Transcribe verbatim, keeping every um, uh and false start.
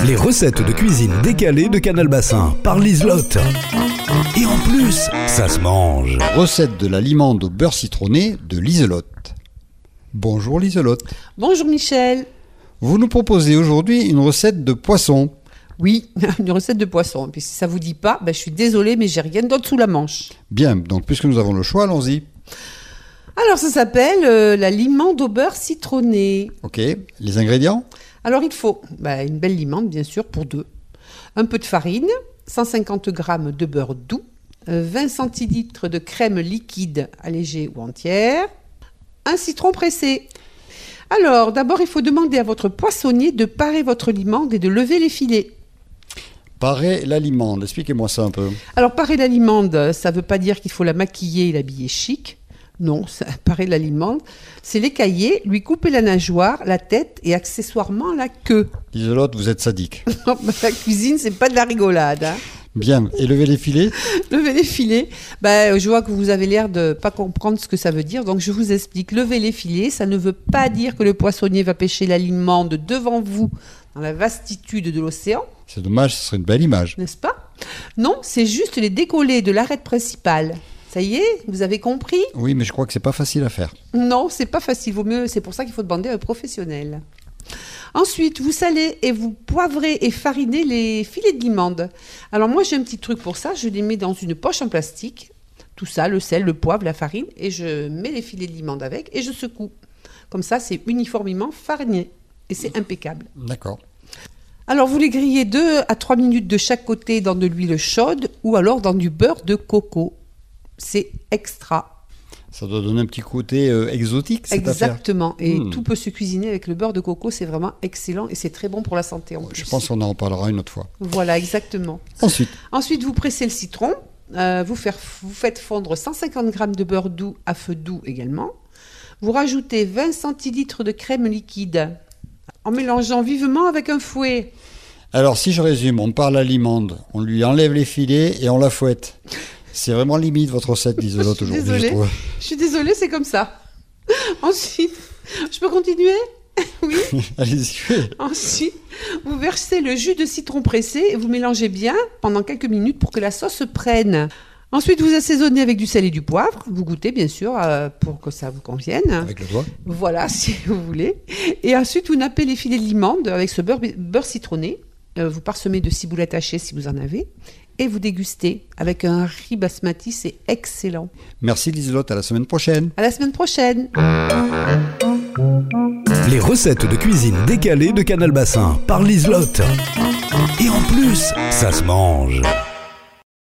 Les recettes de cuisine décalées de Canal Bassin par Liselotte. Et en plus, ça se mange. Recette de la limande au beurre citronné de Liselotte. Bonjour Liselotte. Bonjour Michel. Vous nous proposez aujourd'hui une recette de poisson. Oui, une recette de poisson. Puis si ça vous dit pas, ben je suis désolée, mais j'ai rien d'autre sous la manche. Bien, donc puisque nous avons le choix, allons-y. Alors ça s'appelle euh, la limande au beurre citronné. Ok, les ingrédients ? Alors il faut ben, une belle limande, bien sûr, pour deux. Un peu de farine, cent cinquante grammes de beurre doux, vingt centilitres de crème liquide allégée ou entière, un citron pressé. Alors, d'abord, il faut demander à votre poissonnier de parer votre limande et de lever les filets. Parer la limande, expliquez-moi ça un peu. Alors, parer la limande, ça ne veut pas dire qu'il faut la maquiller et l'habiller chic. Non, ça, parer la limande, c'est l'écailler, lui couper la nageoire, la tête et accessoirement la queue. Liselotte, vous êtes sadique. La cuisine, c'est pas de la rigolade. Hein. Bien, et lever les filets ? Lever les filets, ben, je vois que vous avez l'air de pas comprendre ce que ça veut dire, donc je vous explique. Lever les filets, ça ne veut pas dire que le poissonnier va pêcher la limande devant vous, dans la vastitude de l'océan. C'est dommage, ce serait une belle image. N'est-ce pas ? Non, c'est juste les décoller de l'arête principale. Ça y est, vous avez compris ? Oui, mais je crois que c'est pas facile à faire. Non, c'est pas facile, vaut mieux, c'est pour ça qu'il faut demander à un professionnel. Ensuite, vous salez et vous poivrez et farinez les filets de limande. Alors moi, j'ai un petit truc pour ça, je les mets dans une poche en plastique, tout ça, le sel, le poivre, la farine, et je mets les filets de limande avec et je secoue. Comme ça, c'est uniformément fariné et c'est impeccable. D'accord. Alors, vous les grillez deux à trois minutes de chaque côté dans de l'huile chaude ou alors dans du beurre de coco. C'est extra. Ça doit donner un petit côté euh, exotique, cette Exactement. affaire. Et mmh. tout peut se cuisiner avec le beurre de coco. C'est vraiment excellent et c'est très bon pour la santé en plus. Je pense qu'on en reparlera une autre fois. Voilà, exactement. Ensuite Ensuite, vous pressez le citron. Euh, vous, faire, vous faites fondre cent cinquante grammes de beurre doux à feu doux également. Vous rajoutez vingt centilitres de crème liquide en mélangeant vivement avec un fouet. Alors, si je résume, on parle à la limande, on lui enlève les filets et on la fouette. C'est vraiment limite votre recette, Liselotte, aujourd'hui. Désolée. Je trouve. Je suis désolée, c'est comme ça. Ensuite, je peux continuer ? Oui. Allez-y. Ensuite, vous versez le jus de citron pressé et vous mélangez bien pendant quelques minutes pour que la sauce se prenne. Ensuite, vous assaisonnez avec du sel et du poivre. Vous goûtez, bien sûr, euh, pour que ça vous convienne. Avec le doigt. Voilà, si vous voulez. Et ensuite, vous nappez les filets de limande avec ce beurre, beurre citronné. Euh, vous parsemez de ciboulette hachée si vous en avez. Et vous dégustez avec un riz basmati, c'est excellent. Merci Liselotte, à la semaine prochaine. À la semaine prochaine. Les recettes de cuisine décalées de Canal Bassin par Liselotte. Et en plus, ça se mange.